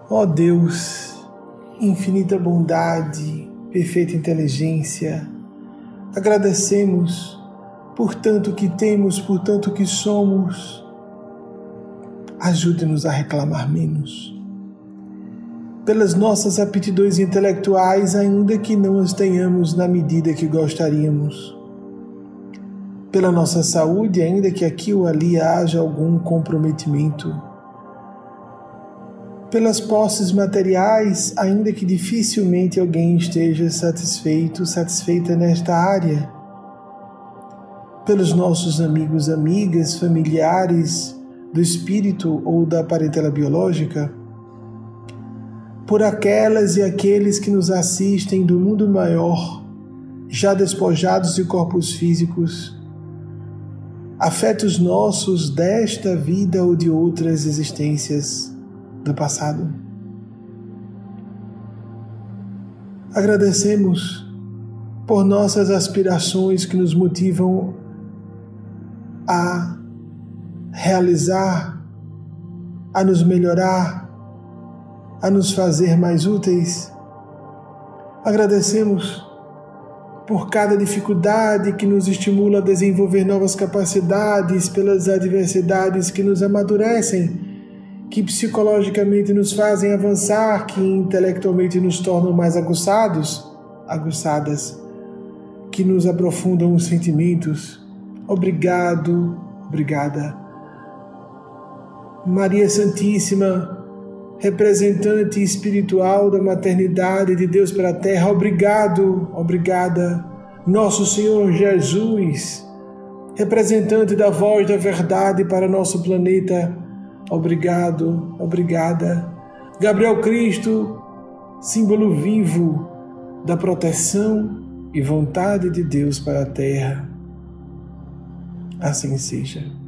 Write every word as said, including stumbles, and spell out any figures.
Ó Deus, infinita bondade, perfeita inteligência, agradecemos por tanto que temos, por tanto que somos. Ajude-nos a reclamar menos. Pelas nossas aptidões intelectuais, ainda que não as tenhamos na medida que gostaríamos. Pela nossa saúde, ainda que aqui ou ali haja algum comprometimento. Pelas posses materiais, ainda que dificilmente alguém esteja satisfeito, satisfeita nesta área. Pelos nossos amigos, amigas, familiares, do espírito ou da parentela biológica. Por aquelas e aqueles que nos assistem do mundo maior, já despojados de corpos físicos, afetos nossos desta vida ou de outras existências do passado. Agradecemos por nossas aspirações que nos motivam a realizar, a nos melhorar, a nos fazer mais úteis. Agradecemos por cada dificuldade que nos estimula a desenvolver novas capacidades, pelas adversidades que nos amadurecem, que psicologicamente nos fazem avançar, que intelectualmente nos tornam mais aguçados, aguçadas, que nos aprofundam os sentimentos. Obrigado, obrigada. Maria Santíssima, representante espiritual da maternidade de Deus para a terra, obrigado, obrigada. Nosso Senhor Jesus, representante da voz da verdade para nosso planeta, obrigado, obrigada. Gabriel Cristo, símbolo vivo da proteção e vontade de Deus para a terra. Assim seja.